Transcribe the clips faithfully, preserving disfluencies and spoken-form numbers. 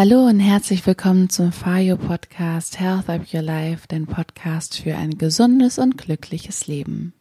Hallo und herzlich willkommen zum Fayo Podcast Health Up Your Life, dein Podcast für ein gesundes und glückliches Leben.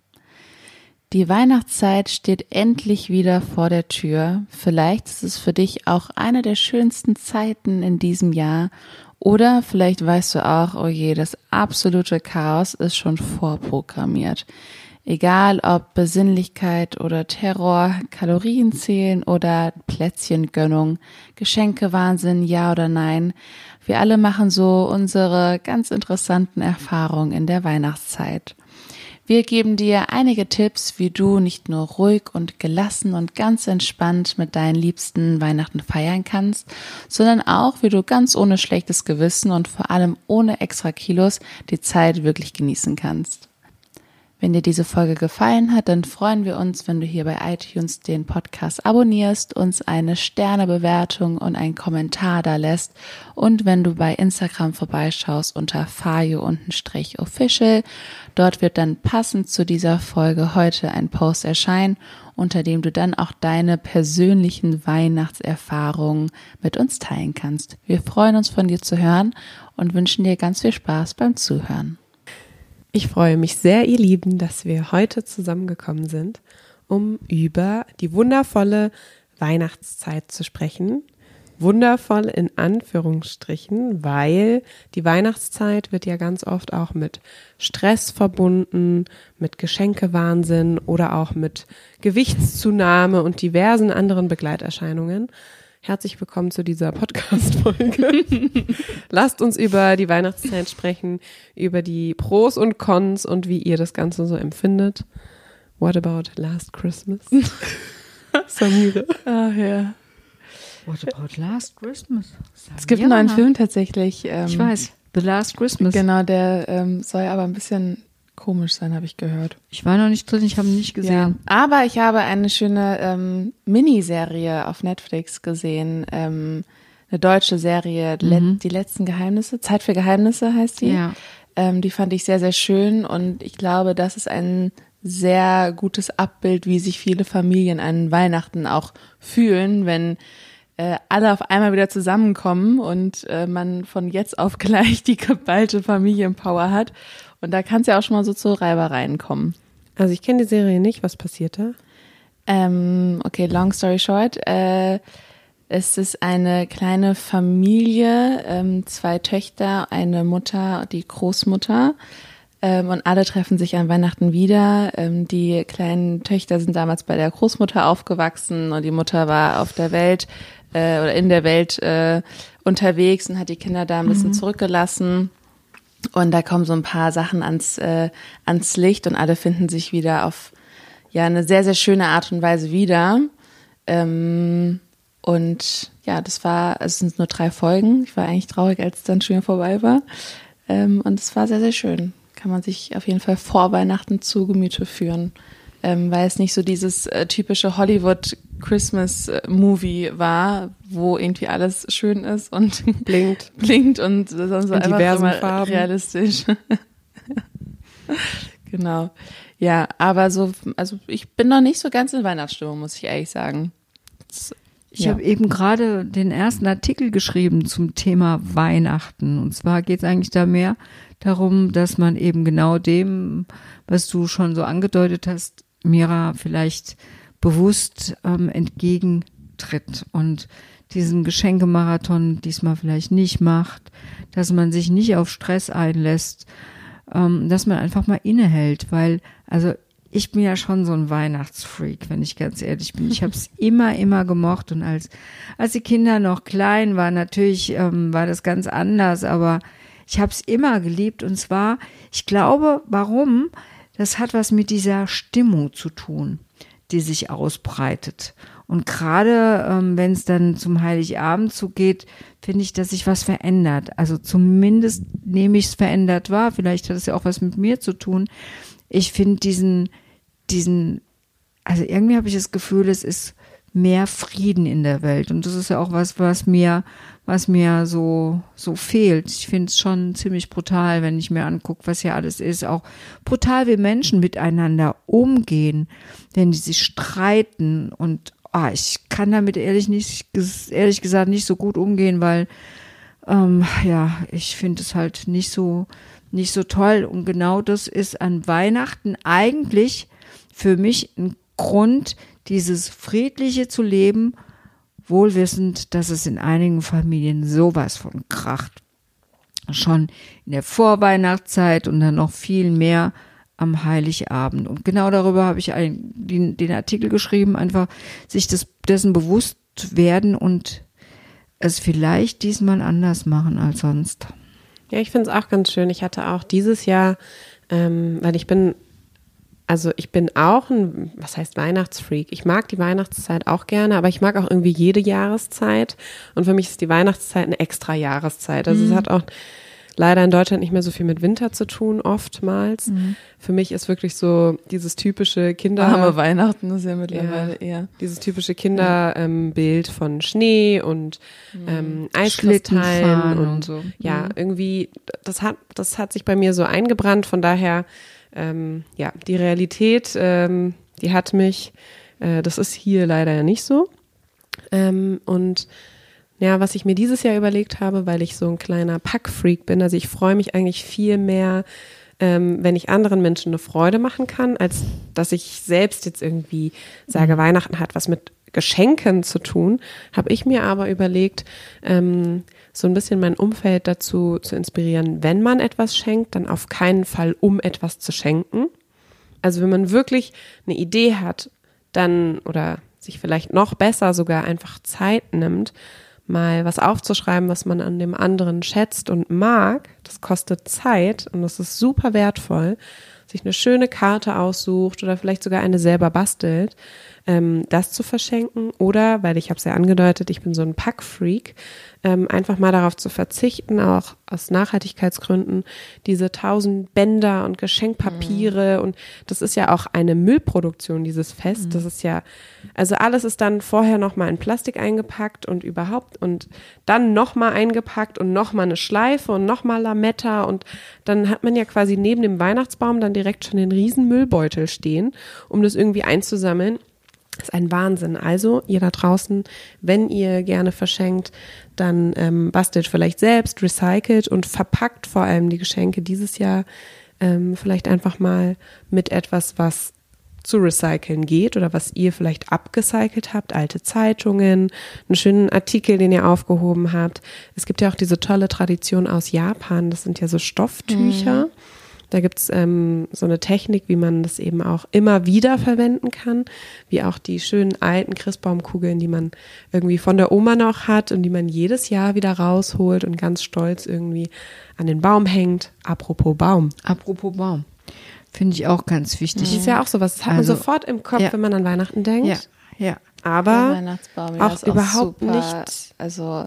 Die Weihnachtszeit steht endlich wieder vor der Tür. Vielleicht ist es für dich auch eine der schönsten Zeiten in diesem Jahr oder vielleicht weißt du auch, oh je, das absolute Chaos ist schon vorprogrammiert. Egal ob Besinnlichkeit oder Terror, Kalorienzählen oder Plätzchengönnung, Geschenkewahnsinn, ja oder nein. Wir alle machen so unsere ganz interessanten Erfahrungen in der Weihnachtszeit. Wir geben dir einige Tipps, wie du nicht nur ruhig und gelassen und ganz entspannt mit deinen Liebsten Weihnachten feiern kannst, sondern auch, wie du ganz ohne schlechtes Gewissen und vor allem ohne extra Kilos die Zeit wirklich genießen kannst. Wenn dir diese Folge gefallen hat, dann freuen wir uns, wenn du hier bei iTunes den Podcast abonnierst, uns eine Sternebewertung und einen Kommentar da lässt und wenn du bei Instagram vorbeischaust unter fayo-official. Dort wird dann passend zu dieser Folge heute ein Post erscheinen, unter dem du dann auch deine persönlichen Weihnachtserfahrungen mit uns teilen kannst. Wir freuen uns, von dir zu hören und wünschen dir ganz viel Spaß beim Zuhören. Ich freue mich sehr, ihr Lieben, dass wir heute zusammengekommen sind, um über die wundervolle Weihnachtszeit zu sprechen. Wundervoll in Anführungsstrichen, weil die Weihnachtszeit wird ja ganz oft auch mit Stress verbunden, mit Geschenkewahnsinn oder auch mit Gewichtszunahme und diversen anderen Begleiterscheinungen. Herzlich willkommen zu dieser Podcast-Folge. Lasst uns über die Weihnachtszeit sprechen, über die Pros und Cons und wie ihr das Ganze so empfindet. What about last Christmas? Samira. Ach ja. What about last Christmas? Samira. Es gibt einen neuen Film tatsächlich. Ähm, ich weiß, The Last Christmas. Genau, der ähm, soll aber ein bisschen komisch sein, habe ich gehört. Ich war noch nicht drin, ich habe ihn nicht gesehen. Ja, aber ich habe eine schöne ähm, Miniserie auf Netflix gesehen, ähm, eine deutsche Serie, mhm. Die letzten Geheimnisse, Zeit für Geheimnisse heißt die. Ja. Ähm, die fand ich sehr, sehr schön und ich glaube, das ist ein sehr gutes Abbild, wie sich viele Familien an Weihnachten auch fühlen, wenn äh, alle auf einmal wieder zusammenkommen und äh, man von jetzt auf gleich die geballte Familienpower hat. Und da kann es ja auch schon mal so zu Reibereien kommen. Also ich kenne die Serie nicht. Was passiert da? Ähm, okay, long story short. Äh, es ist eine kleine Familie, ähm, zwei Töchter, eine Mutter, die Großmutter. Ähm, und alle treffen sich an Weihnachten wieder. Ähm, die kleinen Töchter sind damals bei der Großmutter aufgewachsen und die Mutter war auf der Welt äh, oder in der Welt äh, unterwegs und hat die Kinder da ein bisschen mhm. zurückgelassen. Und da kommen so ein paar Sachen ans, äh, ans Licht und alle finden sich wieder auf ja eine sehr, sehr schöne Art und Weise wieder. Ähm, und ja, das war, es sind nur drei Folgen. Ich war eigentlich traurig, als es dann schon wieder vorbei war. Ähm, und es war sehr, sehr schön. Kann man sich auf jeden Fall vor Weihnachten zu Gemüte führen. Ähm, weil es nicht so dieses äh, typische Hollywood-Christmas-Movie war, wo irgendwie alles schön ist und blinkt, blinkt und sonst so einfach diversen immer Farben. Realistisch. Genau. Ja, aber so, also ich bin noch nicht so ganz in Weihnachtsstimmung, muss ich ehrlich sagen. Das, ich ja. habe eben gerade den ersten Artikel geschrieben zum Thema Weihnachten. Und zwar geht es eigentlich da mehr darum, dass man eben genau dem, was du schon so angedeutet hast, Mira, vielleicht bewusst ähm, entgegentritt und diesen Geschenkemarathon diesmal vielleicht nicht macht, dass man sich nicht auf Stress einlässt, ähm, dass man einfach mal innehält, weil, also ich bin ja schon so ein Weihnachtsfreak, wenn ich ganz ehrlich bin. Ich habe es immer, immer gemocht und als als die Kinder noch klein waren, natürlich ähm, war das ganz anders, aber ich habe es immer geliebt und zwar, ich glaube, warum? Das hat was mit dieser Stimmung zu tun, die sich ausbreitet. Und gerade ähm, wenn es dann zum Heiligabend zugeht, finde ich, dass sich was verändert. Also zumindest nehme ich es verändert wahr. Vielleicht hat es ja auch was mit mir zu tun. Ich finde diesen, diesen, also irgendwie habe ich das Gefühl, es ist mehr Frieden in der Welt. Und das ist ja auch was, was mir, was mir so, so fehlt. Ich finde es schon ziemlich brutal, wenn ich mir angucke, was hier alles ist. Auch brutal, wie Menschen miteinander umgehen, wenn die sich streiten und oh, ich kann damit ehrlich nicht, ehrlich gesagt nicht so gut umgehen, weil ähm, ja, ich finde es halt nicht so, nicht so toll. Und genau das ist an Weihnachten eigentlich für mich ein Grund, dieses Friedliche zu leben, wohlwissend, dass es in einigen Familien sowas von kracht. Schon in der Vorweihnachtszeit und dann noch viel mehr am Heiligabend. Und genau darüber habe ich einen, den, den Artikel geschrieben, einfach sich des, dessen bewusst werden und es vielleicht diesmal anders machen als sonst. Ja, ich finde es auch ganz schön. Ich hatte auch dieses Jahr, ähm, weil ich bin, also ich bin auch ein, was heißt Weihnachtsfreak? Ich mag die Weihnachtszeit auch gerne, aber ich mag auch irgendwie jede Jahreszeit. Und für mich ist die Weihnachtszeit eine extra Jahreszeit. Also mhm. es hat auch leider in Deutschland nicht mehr so viel mit Winter zu tun, oftmals. Mhm. Für mich ist wirklich so dieses typische Kinder... Arme Weihnachten ist ja mittlerweile ja, eher. Dieses typische Kinderbild ähm, von Schnee und ähm, Eiskristallen und, und so. Ja, mhm. irgendwie, das hat, das hat sich bei mir so eingebrannt. Von daher, ähm, ja, die Realität, ähm, die hat mich, äh, das ist hier leider ja nicht so. Ähm, und ja, was ich mir dieses Jahr überlegt habe, weil ich so ein kleiner Packfreak bin, also ich freue mich eigentlich viel mehr, ähm, wenn ich anderen Menschen eine Freude machen kann, als dass ich selbst jetzt irgendwie sage, mhm. Weihnachten hat was mit Geschenken zu tun, habe ich mir aber überlegt, ähm, so ein bisschen mein Umfeld dazu zu inspirieren, wenn man etwas schenkt, dann auf keinen Fall, um etwas zu schenken. Also wenn man wirklich eine Idee hat, dann oder sich vielleicht noch besser sogar einfach Zeit nimmt, mal was aufzuschreiben, was man an dem anderen schätzt und mag, das kostet Zeit und das ist super wertvoll, sich eine schöne Karte aussucht oder vielleicht sogar eine selber bastelt, ähm, das zu verschenken oder, weil ich habe es ja angedeutet, ich bin so ein Packfreak, ähm, einfach mal darauf zu verzichten, auch aus Nachhaltigkeitsgründen, diese tausend Bänder und Geschenkpapiere mhm. und das ist ja auch eine Müllproduktion, dieses Fest, mhm. das ist ja, also alles ist dann vorher nochmal in Plastik eingepackt und überhaupt und dann nochmal eingepackt und nochmal eine Schleife und nochmal Lametta und dann hat man ja quasi neben dem Weihnachtsbaum dann direkt schon den riesen Müllbeutel stehen, um das irgendwie einzusammeln. Das ist ein Wahnsinn. Also ihr da draußen, wenn ihr gerne verschenkt, dann ähm, bastelt vielleicht selbst, recycelt und verpackt vor allem die Geschenke dieses Jahr ähm, vielleicht einfach mal mit etwas, was zu recyceln geht oder was ihr vielleicht abgecycelt habt, alte Zeitungen, einen schönen Artikel, den ihr aufgehoben habt. Es gibt ja auch diese tolle Tradition aus Japan, das sind ja so Stofftücher. Mhm. Da gibt's ähm, so eine Technik, wie man das eben auch immer wieder verwenden kann, wie auch die schönen alten Christbaumkugeln, die man irgendwie von der Oma noch hat und die man jedes Jahr wieder rausholt und ganz stolz irgendwie an den Baum hängt. Apropos Baum. Apropos Baum. Finde ich auch ganz wichtig. Das ist ja auch sowas, das hat also, man sofort im Kopf, ja. wenn man an Weihnachten denkt. Ja, ja. Aber Weihnachtsbaum, ja, auch, auch überhaupt super, nicht. Also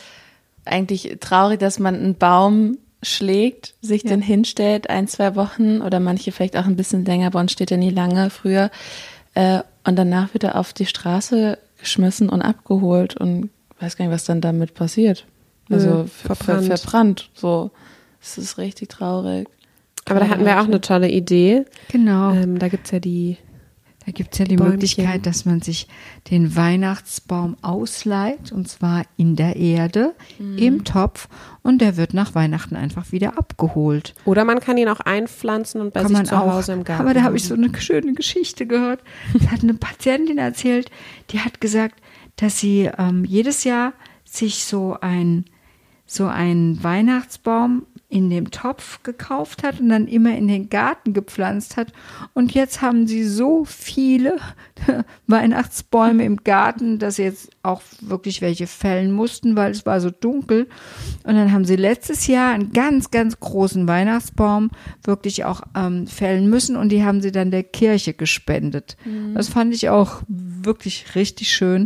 eigentlich traurig, dass man einen Baum schlägt, sich ja. den hinstellt, ein, zwei Wochen oder manche vielleicht auch ein bisschen länger, bei uns steht er nie lange früher äh, und danach wird er auf die Straße geschmissen und abgeholt und weiß gar nicht, was dann damit passiert. Also ja, verbrannt. Ver- verbrannt. So, es ist richtig traurig. Aber da hatten wir auch eine tolle Idee. Genau. Ähm, da gibt's ja die Da gibt es ja die Bäumchen. Möglichkeit, dass man sich den Weihnachtsbaum ausleiht, und zwar in der Erde, mhm. im Topf, und der wird nach Weihnachten einfach wieder abgeholt. Oder man kann ihn auch einpflanzen und bei kann sich zu auch, Hause im Garten. Aber da habe ich so eine schöne Geschichte gehört. Da hat eine Patientin erzählt, die hat gesagt, dass sie ähm, jedes Jahr sich so ein so einen Weihnachtsbaum in dem Topf gekauft hat und dann immer in den Garten gepflanzt hat. Und jetzt haben sie so viele Weihnachtsbäume im Garten, dass sie jetzt auch wirklich welche fällen mussten, weil es war so dunkel. Und dann haben sie letztes Jahr einen ganz, ganz großen Weihnachtsbaum wirklich auch ähm, fällen müssen, und die haben sie dann der Kirche gespendet. Mhm. Das fand ich auch wirklich richtig schön.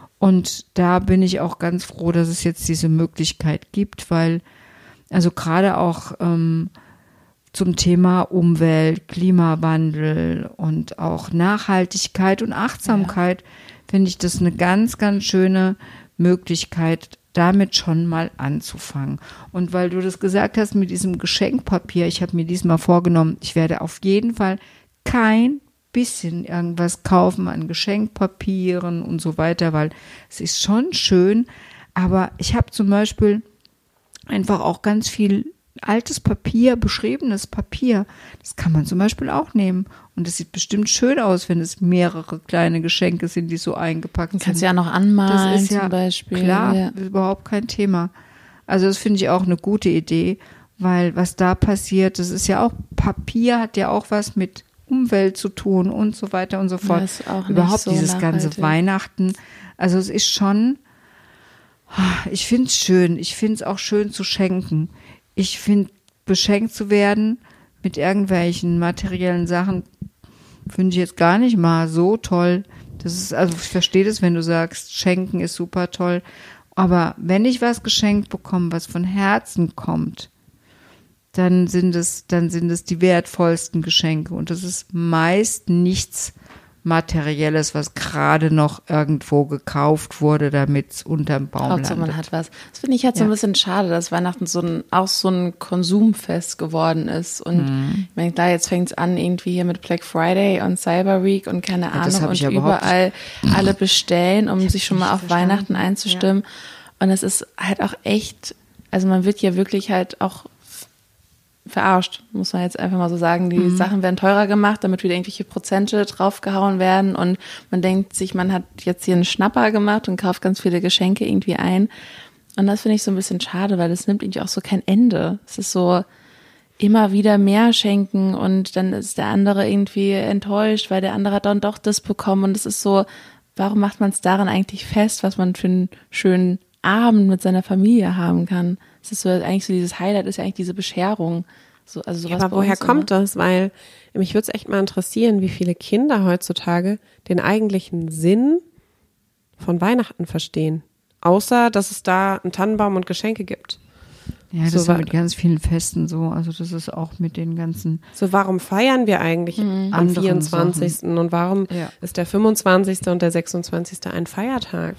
Und da bin ich auch ganz froh, dass es jetzt diese Möglichkeit gibt, weil also gerade auch ähm, zum Thema Umwelt, Klimawandel und auch Nachhaltigkeit und Achtsamkeit ja. finde ich das eine ganz, ganz schöne Möglichkeit, damit schon mal anzufangen. Und weil du das gesagt hast mit diesem Geschenkpapier, ich habe mir diesmal vorgenommen, ich werde auf jeden Fall kein bisschen irgendwas kaufen an Geschenkpapieren und so weiter, weil es ist schon schön, aber ich habe zum Beispiel einfach auch ganz viel altes Papier, beschriebenes Papier, das kann man zum Beispiel auch nehmen. Und es sieht bestimmt schön aus, wenn es mehrere kleine Geschenke sind, die so eingepackt sind. Kannst du ja noch anmalen das ist zum ja, Beispiel. Klar, ja. überhaupt kein Thema. Also das finde ich auch eine gute Idee, weil was da passiert, das ist ja auch, Papier hat ja auch was mit Umwelt zu tun und so weiter und so fort. Ja, ist auch nicht Überhaupt so dieses ganze nachhaltig. Weihnachten. Also es ist schon, ich finde es schön. Ich finde es auch schön zu schenken. Ich finde, beschenkt zu werden mit irgendwelchen materiellen Sachen, finde ich jetzt gar nicht mal so toll. Das ist, also ich verstehe das, wenn du sagst, schenken ist super toll. Aber wenn ich was geschenkt bekomme, was von Herzen kommt, dann sind es, dann sind es die wertvollsten Geschenke. Und das ist meist nichts Materielles, was gerade noch irgendwo gekauft wurde, damit es unterm Baum Hauptsache, landet. man hat was. Das finde ich halt so ein Ja. bisschen schade, dass Weihnachten so ein, auch so ein Konsumfest geworden ist. Und Mhm. ich meine, klar, jetzt fängt es an irgendwie hier mit Black Friday und Cyber Week und keine Ja, das Ahnung hab und ich ja überhaupt überall alle bestellen, um sich schon mal nicht auf verstanden. Weihnachten einzustimmen. Und es ist halt auch echt, also man wird ja wirklich halt auch verarscht, muss man jetzt einfach mal so sagen. Die Mhm. Sachen werden teurer gemacht, damit wieder irgendwelche Prozente draufgehauen werden und man denkt sich, man hat jetzt hier einen Schnapper gemacht und kauft ganz viele Geschenke irgendwie ein. Und das finde ich so ein bisschen schade, weil das nimmt irgendwie auch so kein Ende. Es ist so immer wieder mehr schenken und dann ist der andere irgendwie enttäuscht, weil der andere hat dann doch das bekommen und es ist so, warum macht man es daran eigentlich fest, was man für einen schönen Abend mit seiner Familie haben kann? Es ist so eigentlich so dieses Highlight ist ja eigentlich diese Bescherung. So, also sowas Ja, aber bei woher uns kommt immer. das? Weil mich würde es echt mal interessieren, wie viele Kinder heutzutage den eigentlichen Sinn von Weihnachten verstehen. Außer, dass es da einen Tannenbaum und Geschenke gibt. Ja, das So ist ja wa- mit ganz vielen Festen so. Also das ist auch mit den ganzen So, warum feiern wir eigentlich am Anderen vierundzwanzigsten und warum Ja. ist der fünfundzwanzigste und der sechsundzwanzigste ein Feiertag?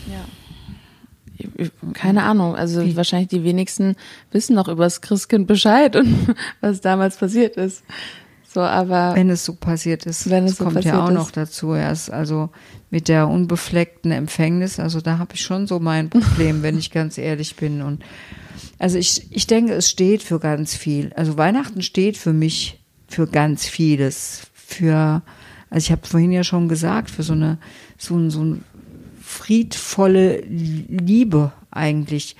Keine Ahnung, also wahrscheinlich die wenigsten wissen noch über das Christkind Bescheid und was damals passiert ist. So, aber Wenn es so passiert ist, Wenn es das so kommt passiert ja auch ist. noch dazu. Erst also mit der unbefleckten Empfängnis, also da habe ich schon so mein Problem, wenn ich ganz ehrlich bin. Und also ich, ich denke, es steht für ganz viel. Also Weihnachten steht für mich für ganz vieles. Für, also ich habe vorhin ja schon gesagt, für so eine so ein so ein friedvolle Liebe eigentlich.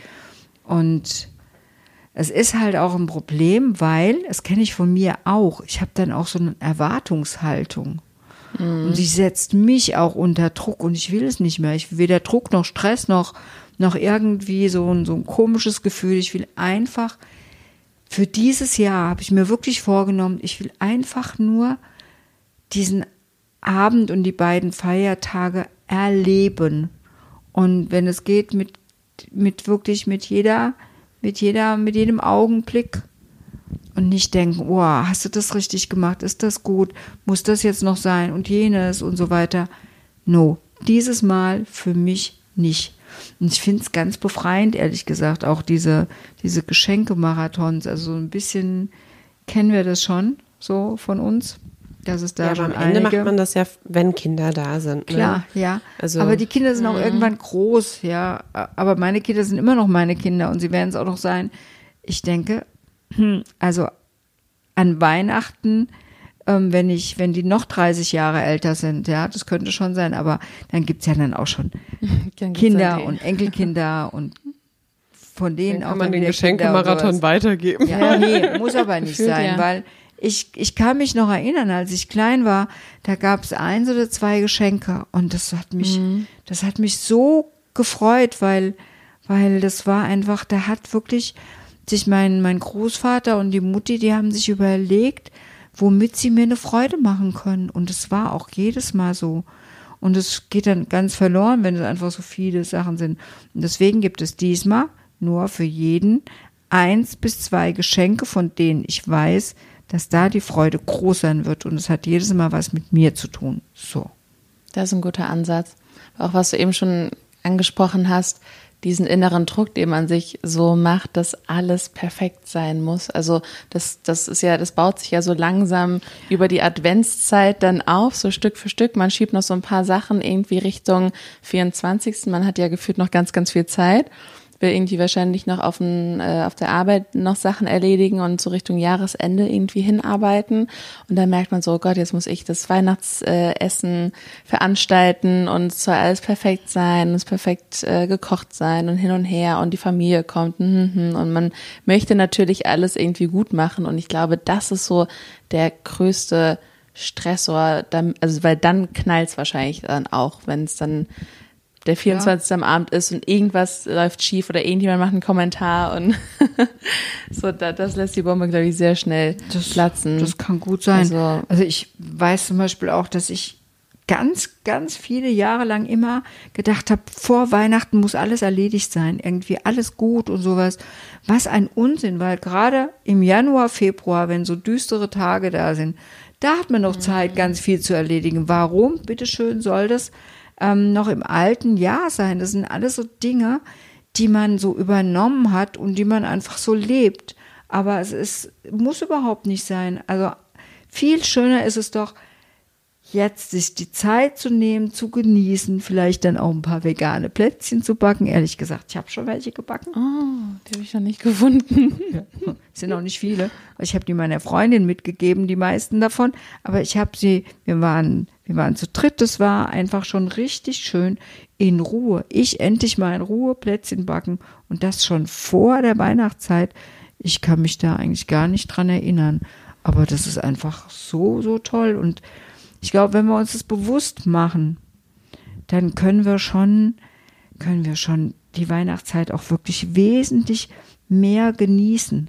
Und es ist halt auch ein Problem, weil, das kenne ich von mir auch, ich habe dann auch so eine Erwartungshaltung. Mhm. Und sie setzt mich auch unter Druck und ich will es nicht mehr. Ich will weder Druck noch Stress noch, noch irgendwie so ein, so ein komisches Gefühl. Ich will einfach, für dieses Jahr habe ich mir wirklich vorgenommen, ich will einfach nur diesen Abend und die beiden Feiertage erleben. Und wenn es geht, mit, mit wirklich mit jeder, mit jeder, mit jedem Augenblick und nicht denken, oh, hast du das richtig gemacht? Ist das gut? Muss das jetzt noch sein? Und jenes und so weiter. No, dieses Mal für mich nicht. Und ich finde es ganz befreiend, ehrlich gesagt, auch diese, diese Geschenkemarathons. Also so ein bisschen kennen wir das schon so von uns. Das ist da Ja, aber schon am Ende einige. macht man das ja, wenn Kinder da sind. Ne? Klar, ja. Also- aber die Kinder sind auch irgendwann groß, ja. Aber meine Kinder sind immer noch meine Kinder und sie werden es auch noch sein. Ich denke, hm, also an Weihnachten, ähm, wenn ich, wenn die noch dreißig Jahre älter sind, ja, das könnte schon sein, aber dann gibt's ja dann auch schon Dann gibt's Kinder dann die- und Enkelkinder und von denen Dann auch kann man dann den wieder Kinder und Geschenkemarathon sowas. weitergeben. Ja, nee, muss aber nicht Gefühlt, sein, ja. weil ich, ich kann mich noch erinnern, als ich klein war, da gab es eins oder zwei Geschenke und das hat mich, das hat mich so gefreut, weil, weil das war einfach, da hat wirklich sich mein, mein Großvater und die Mutti, die haben sich überlegt, womit sie mir eine Freude machen können und es war auch jedes Mal so. Und es geht dann ganz verloren, wenn es einfach so viele Sachen sind. Und deswegen gibt es diesmal nur für jeden eins bis zwei Geschenke, von denen ich weiß, dass da die Freude groß sein wird. Und es hat jedes Mal was mit mir zu tun. So. Das ist ein guter Ansatz. Auch was du eben schon angesprochen hast, diesen inneren Druck, den man sich so macht, dass alles perfekt sein muss. Also das, das ist ja, das baut sich ja so langsam über die Adventszeit dann auf, so Stück für Stück. Man schiebt noch so ein paar Sachen irgendwie Richtung vierundzwanzigsten Man hat ja gefühlt noch ganz, ganz viel Zeit. Will irgendwie wahrscheinlich noch auf, ein, äh, auf der Arbeit noch Sachen erledigen und so Richtung Jahresende irgendwie hinarbeiten. Und dann merkt man so, oh Gott, jetzt muss ich das Weihnachtsessen äh, veranstalten und es soll alles perfekt sein, es perfekt äh, gekocht sein und hin und her und die Familie kommt und man möchte natürlich alles irgendwie gut machen. Und ich glaube, das ist so der größte Stressor, also weil dann knallt es wahrscheinlich dann auch, wenn es dann der vierundzwanzigste am Abend ist und irgendwas läuft schief oder irgendjemand macht einen Kommentar und so, da, das lässt die Bombe, glaube ich, sehr schnell das, platzen. Das kann gut sein. Also, also ich weiß zum Beispiel auch, dass ich ganz, ganz viele Jahre lang immer gedacht habe, vor Weihnachten muss alles erledigt sein, irgendwie alles gut und sowas. Was ein Unsinn, weil gerade im Januar, Februar, wenn so düstere Tage da sind, da hat man noch Zeit, ganz viel zu erledigen. Warum, bitteschön, soll das Ähm, noch im alten Jahr sein? Das sind alles so Dinge, die man so übernommen hat und die man einfach so lebt. Aber es ist, muss überhaupt nicht sein. Also viel schöner ist es doch, jetzt sich die Zeit zu nehmen, zu genießen, vielleicht dann auch ein paar vegane Plätzchen zu backen. Ehrlich gesagt, ich habe schon welche gebacken. oh, die habe ich noch nicht gefunden. Ja, sind auch nicht viele. Ich habe die meiner Freundin mitgegeben, die meisten davon. Aber ich habe sie, wir waren, wir waren zu dritt, das war einfach schon richtig schön in Ruhe. Ich endlich mal in Ruhe Plätzchen backen und das schon vor der Weihnachtszeit. Ich kann mich da eigentlich gar nicht dran erinnern. Aber das ist einfach so, so toll. Und ich glaube, wenn wir uns das bewusst machen, dann können wir schon, können wir schon die Weihnachtszeit auch wirklich wesentlich mehr genießen.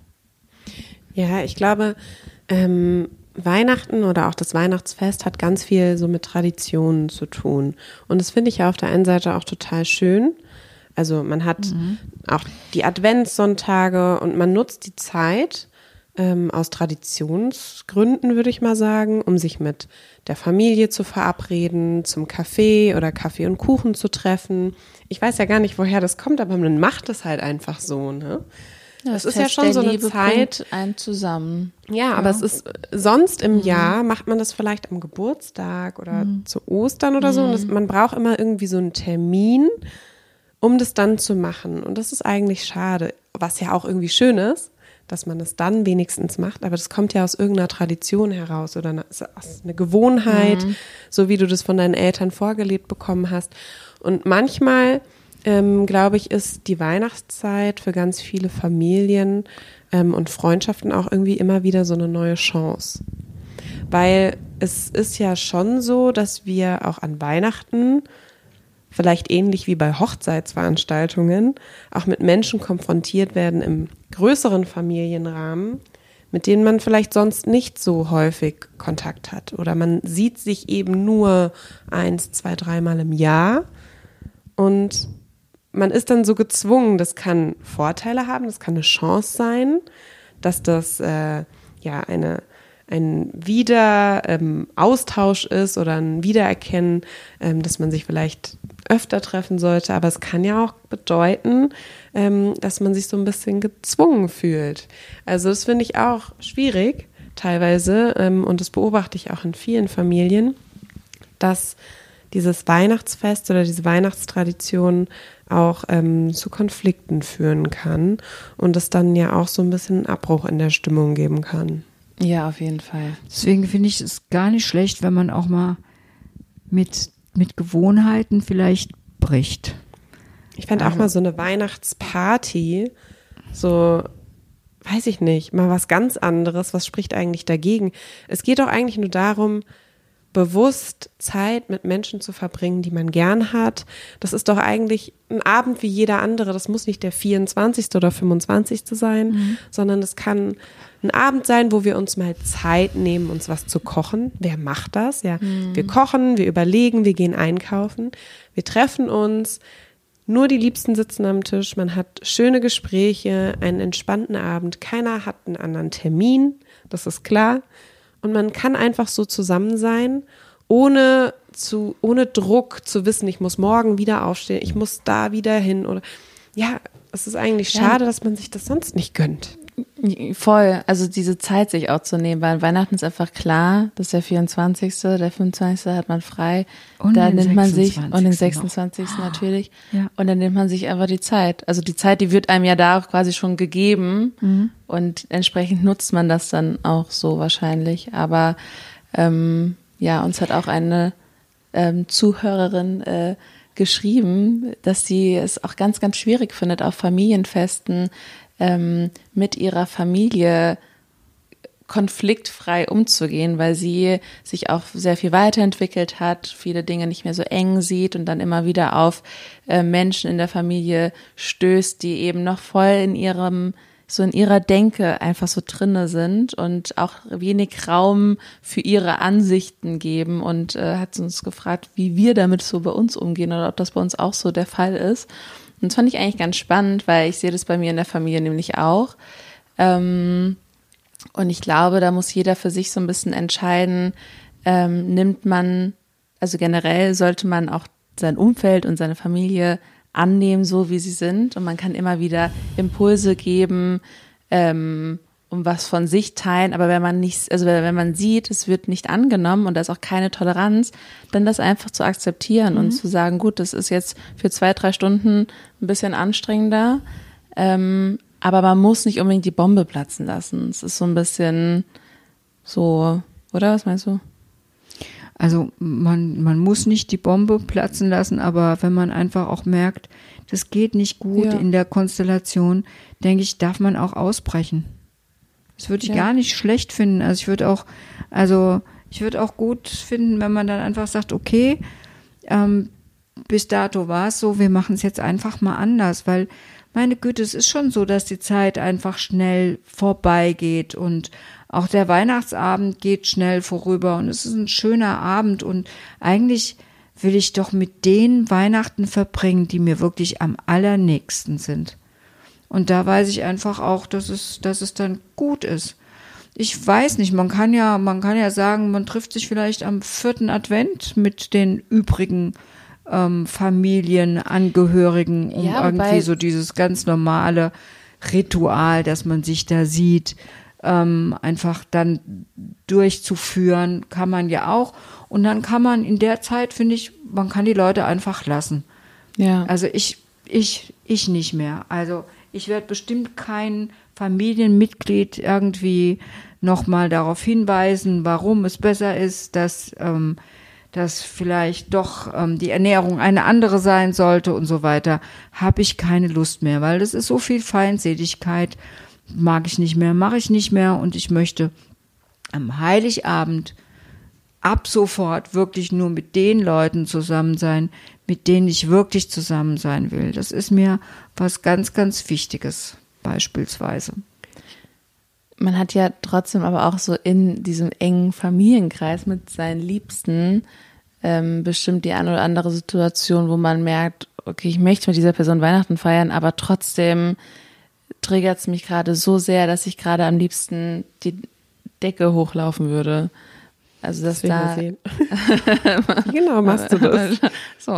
Ja, ich glaube, ähm, Weihnachten oder auch das Weihnachtsfest hat ganz viel so mit Traditionen zu tun. Und das finde ich ja auf der einen Seite auch total schön. Also man hat mhm. auch die Adventssonntage und man nutzt die Zeit ähm, aus Traditionsgründen, würde ich mal sagen, um sich mit der Familie zu verabreden, zum Kaffee oder Kaffee und Kuchen zu treffen. Ich weiß ja gar nicht, woher das kommt, aber man macht es halt einfach so, ne? Ja, das, das ist Fest ja schon so eine Liebe Zeit. Ein zusammen. Ja, aber ja. es ist sonst im mhm. Jahr macht man das vielleicht am Geburtstag oder mhm. zu Ostern oder so. Und das, man braucht immer irgendwie so einen Termin, um das dann zu machen. Und das ist eigentlich schade, was ja auch irgendwie schön ist, dass man es dann wenigstens macht. Aber das kommt ja aus irgendeiner Tradition heraus oder eine, aus einer Gewohnheit, mhm. so wie du das von deinen Eltern vorgelebt bekommen hast. Und manchmal Ähm, glaube ich, ist die Weihnachtszeit für ganz viele Familien ähm, und Freundschaften auch irgendwie immer wieder so eine neue Chance. Weil es ist ja schon so, dass wir auch an Weihnachten, vielleicht ähnlich wie bei Hochzeitsveranstaltungen, auch mit Menschen konfrontiert werden im größeren Familienrahmen, mit denen man vielleicht sonst nicht so häufig Kontakt hat. Oder man sieht sich eben nur eins, zwei, dreimal im Jahr und man ist dann so gezwungen, das kann Vorteile haben, das kann eine Chance sein, dass das äh, ja eine, ein Wiederaustausch ähm, ist oder ein Wiedererkennen, ähm, dass man sich vielleicht öfter treffen sollte. Aber es kann ja auch bedeuten, ähm, dass man sich so ein bisschen gezwungen fühlt. Also das finde ich auch schwierig teilweise ähm, und das beobachte ich auch in vielen Familien, dass dieses Weihnachtsfest oder diese Weihnachtstradition auch ähm, zu Konflikten führen kann und es dann ja auch so ein bisschen einen Abbruch in der Stimmung geben kann. Ja, auf jeden Fall. Deswegen finde ich es gar nicht schlecht, wenn man auch mal mit, mit Gewohnheiten vielleicht bricht. Ich fände also auch mal so eine Weihnachtsparty, so, weiß ich nicht, mal was ganz anderes. Was spricht eigentlich dagegen? Es geht doch eigentlich nur darum, bewusst Zeit mit Menschen zu verbringen, die man gern hat. Das ist doch eigentlich ein Abend wie jeder andere. Das muss nicht der vierundzwanzigste oder fünfundzwanzigste sein, mhm. sondern es kann ein Abend sein, wo wir uns mal Zeit nehmen, uns was zu kochen. Wer macht das? Ja, mhm. wir kochen, wir überlegen, wir gehen einkaufen, wir treffen uns. Nur die Liebsten sitzen am Tisch. Man hat schöne Gespräche, einen entspannten Abend. Keiner hat einen anderen Termin. Das ist klar. Und man kann einfach so zusammen sein, ohne zu, ohne Druck zu wissen, ich muss morgen wieder aufstehen, ich muss da wieder hin oder ja, es ist eigentlich schade, ja. dass man sich das sonst nicht gönnt. Voll, also diese Zeit sich auch zu nehmen, weil Weihnachten ist einfach klar, das ist der vierundzwanzigste, der fünfundzwanzigste hat man frei, und da den nimmt man sich, und den sechsundzwanzigsten sechsundzwanzigsten natürlich, ja. und dann nimmt man sich einfach die Zeit, also die Zeit, die wird einem ja da auch quasi schon gegeben mhm. und entsprechend nutzt man das dann auch so wahrscheinlich, aber ähm, ja, uns hat auch eine ähm, Zuhörerin äh, geschrieben, dass sie es auch ganz, ganz schwierig findet, auf Familienfesten ähm, mit ihrer Familie konfliktfrei umzugehen, weil sie sich auch sehr viel weiterentwickelt hat, viele Dinge nicht mehr so eng sieht und dann immer wieder auf äh, Menschen in der Familie stößt, die eben noch voll in ihrem so in ihrer Denke einfach so drinne sind und auch wenig Raum für ihre Ansichten geben und äh, hat uns gefragt, wie wir damit so bei uns umgehen oder ob das bei uns auch so der Fall ist. Und das fand ich eigentlich ganz spannend, weil ich sehe das bei mir in der Familie nämlich auch. Ähm, und ich glaube, da muss jeder für sich so ein bisschen entscheiden, ähm, nimmt man, also generell sollte man auch sein Umfeld und seine Familie annehmen, so wie sie sind. Und man kann immer wieder Impulse geben, ähm, um was von sich teilen. Aber wenn man nicht, also wenn man sieht, es wird nicht angenommen und da ist auch keine Toleranz, dann das einfach zu akzeptieren mhm. und zu sagen, gut, das ist jetzt für zwei, drei Stunden ein bisschen anstrengender. Ähm, aber man muss nicht unbedingt die Bombe platzen lassen. Es ist so ein bisschen so, oder? Was meinst du? Also man, man muss nicht die Bombe platzen lassen, aber wenn man einfach auch merkt, das geht nicht gut ja. in der Konstellation, denke ich, darf man auch ausbrechen. Das würde ich ja. gar nicht schlecht finden. Also ich würde auch, also ich würde auch gut finden, wenn man dann einfach sagt, okay, ähm, bis dato war es so, wir machen es jetzt einfach mal anders, weil meine Güte, es ist schon so, dass die Zeit einfach schnell vorbeigeht und auch der Weihnachtsabend geht schnell vorüber und es ist ein schöner Abend und eigentlich will ich doch mit den Weihnachten verbringen, die mir wirklich am allernächsten sind. Und da weiß ich einfach auch, dass es, dass es dann gut ist. Ich weiß nicht, man kann ja, man kann ja sagen, man trifft sich vielleicht am vierten Advent mit den übrigen ähm, Familienangehörigen, um ja, irgendwie so dieses ganz normale Ritual, dass man sich da sieht, ähm, einfach dann durchzuführen, kann man ja auch. Und dann kann man in der Zeit, finde ich, man kann die Leute einfach lassen. Ja. Also ich, ich, ich nicht mehr. Also ich werde bestimmt kein Familienmitglied irgendwie nochmal darauf hinweisen, warum es besser ist, dass, ähm, dass vielleicht doch ähm, die Ernährung eine andere sein sollte und so weiter. Habe ich keine Lust mehr, weil das ist so viel Feindseligkeit. Mag ich nicht mehr, mache ich nicht mehr und ich möchte am Heiligabend ab sofort wirklich nur mit den Leuten zusammen sein, mit denen ich wirklich zusammen sein will. Das ist mir was ganz, ganz Wichtiges beispielsweise. Man hat ja trotzdem aber auch so in diesem engen Familienkreis mit seinen Liebsten ähm, bestimmt die eine oder andere Situation, wo man merkt, okay, ich möchte mit dieser Person Weihnachten feiern, aber trotzdem triggert es mich gerade so sehr, dass ich gerade am liebsten die Decke hochlaufen würde. Also das, das da. Sehen. Wie genau machst du das? So.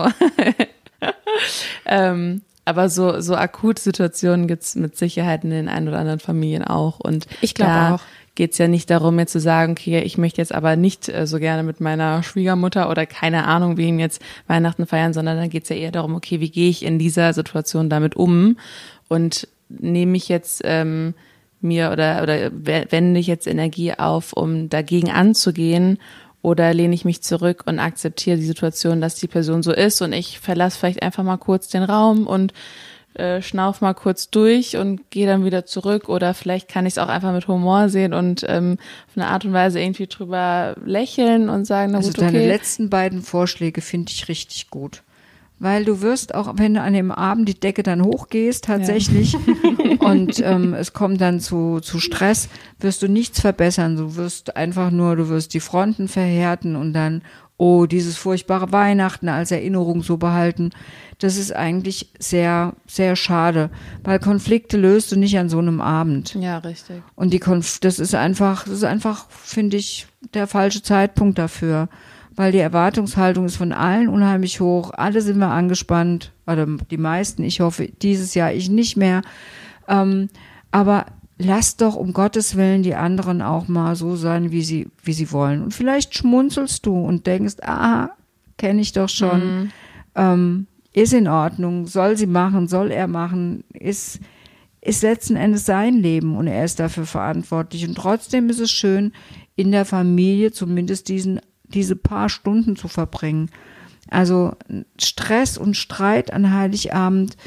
ähm, aber so so akute Situationen gibt's mit Sicherheit in den ein oder anderen Familien auch. Und ich glaube auch. Geht's ja nicht darum, jetzt zu sagen, okay, ich möchte jetzt aber nicht äh, so gerne mit meiner Schwiegermutter oder keine Ahnung, wem jetzt Weihnachten feiern, sondern dann geht's ja eher darum, okay, wie gehe ich in dieser Situation damit um und nehme ich jetzt ähm, mir oder oder wende ich jetzt Energie auf, um dagegen anzugehen, oder lehne ich mich zurück und akzeptiere die Situation, dass die Person so ist und ich verlasse vielleicht einfach mal kurz den Raum und äh, schnauf mal kurz durch und gehe dann wieder zurück, oder vielleicht kann ich es auch einfach mit Humor sehen und ähm, auf eine Art und Weise irgendwie drüber lächeln und sagen, na also gut, okay. Deine letzten beiden Vorschläge finde ich richtig gut. Weil du wirst auch, wenn du an dem Abend die Decke dann hochgehst, tatsächlich, ja. und ähm, es kommt dann zu, zu Stress, wirst du nichts verbessern. Du wirst einfach nur, du wirst die Fronten verhärten und dann, oh, dieses furchtbare Weihnachten als Erinnerung so behalten. Das ist eigentlich sehr, sehr schade, weil Konflikte löst du nicht an so einem Abend. Ja, richtig. Und die Konf- das ist einfach, das ist einfach, finde ich, der falsche Zeitpunkt dafür. weil die Erwartungshaltung ist von allen unheimlich hoch. Alle sind wir angespannt, oder die meisten. Ich hoffe, dieses Jahr ich nicht mehr. Ähm, aber lass doch um Gottes Willen die anderen auch mal so sein, wie sie, wie sie wollen. Und vielleicht schmunzelst du und denkst, ah, kenne ich doch schon. Mhm. Ähm, ist in Ordnung, soll sie machen, soll er machen, ist, ist letzten Endes sein Leben und er ist dafür verantwortlich. Und trotzdem ist es schön, in der Familie zumindest diesen diese paar Stunden zu verbringen. Also Stress und Streit an Heiligabend,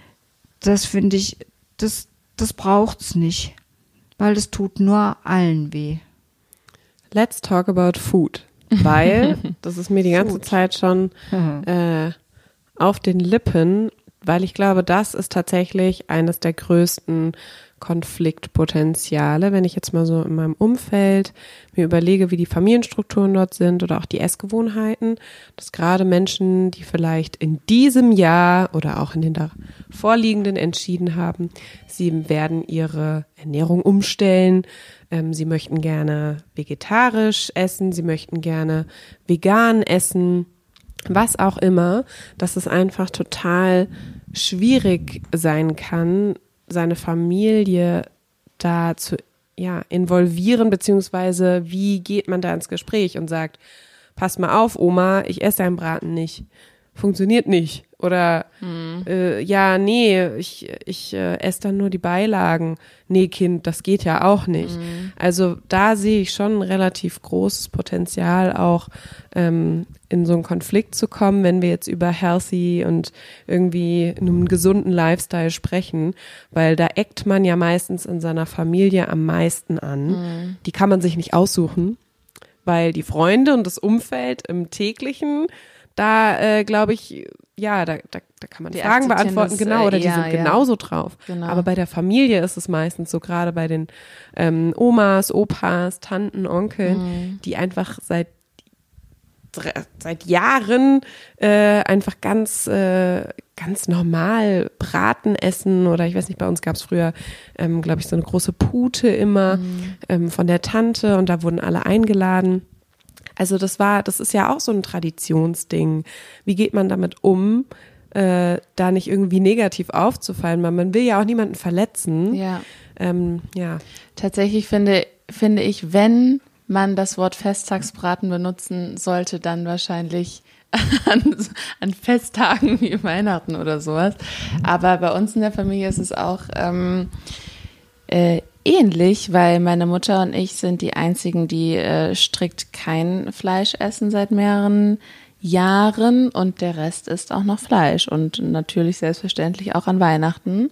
das finde ich, das, das braucht's nicht, weil das tut nur allen weh. Let's talk about food, weil das ist mir die ganze Zeit schon äh, auf den Lippen, weil ich glaube, das ist tatsächlich eines der größten Konfliktpotenziale, wenn ich jetzt mal so in meinem Umfeld mir überlege, wie die Familienstrukturen dort sind oder auch die Essgewohnheiten, dass gerade Menschen, die vielleicht in diesem Jahr oder auch in den vorliegenden entschieden haben, sie werden ihre Ernährung umstellen, ähm, sie möchten gerne vegetarisch essen, sie möchten gerne vegan essen, was auch immer, dass es einfach total schwierig sein kann, seine Familie da zu ja, involvieren, beziehungsweise wie geht man da ins Gespräch und sagt, pass mal auf, Oma, ich esse deinen Braten nicht. Funktioniert nicht. Oder hm. äh, ja, nee, ich, ich äh, esse dann nur die Beilagen. Nee, Kind, das geht ja auch nicht. Hm. Also da sehe ich schon ein relativ großes Potenzial auch ähm, in so einen Konflikt zu kommen, wenn wir jetzt über healthy und irgendwie einen gesunden Lifestyle sprechen, weil da eckt man ja meistens in seiner Familie am meisten an. Hm. Die kann man sich nicht aussuchen, weil die Freunde und das Umfeld im täglichen, da äh, glaube ich, ja, da, da, da kann man die Fragen beantworten, das, genau, oder die ja, sind ja. genauso drauf. Genau. Aber bei der Familie ist es meistens so, gerade bei den ähm, Omas, Opas, Tanten, Onkeln, mhm. die einfach seit seit Jahren äh, einfach ganz äh, ganz normal Braten essen oder ich weiß nicht, bei uns gab es früher, ähm, glaube ich, so eine große Pute immer mhm. ähm, von der Tante und da wurden alle eingeladen. Also das war, das ist ja auch so ein Traditionsding. Wie geht man damit um, äh, da nicht irgendwie negativ aufzufallen? Weil man will ja auch niemanden verletzen. Ja. Ähm, ja. Tatsächlich finde, finde ich, wenn man das Wort Festtagsbraten benutzen sollte, dann wahrscheinlich an, an Festtagen wie Weihnachten oder sowas. Aber bei uns in der Familie ist es auch ähm, äh, ähnlich, weil meine Mutter und ich sind die einzigen, die äh, strikt kein Fleisch essen seit mehreren Jahren und der Rest isst auch noch Fleisch und natürlich selbstverständlich auch an Weihnachten.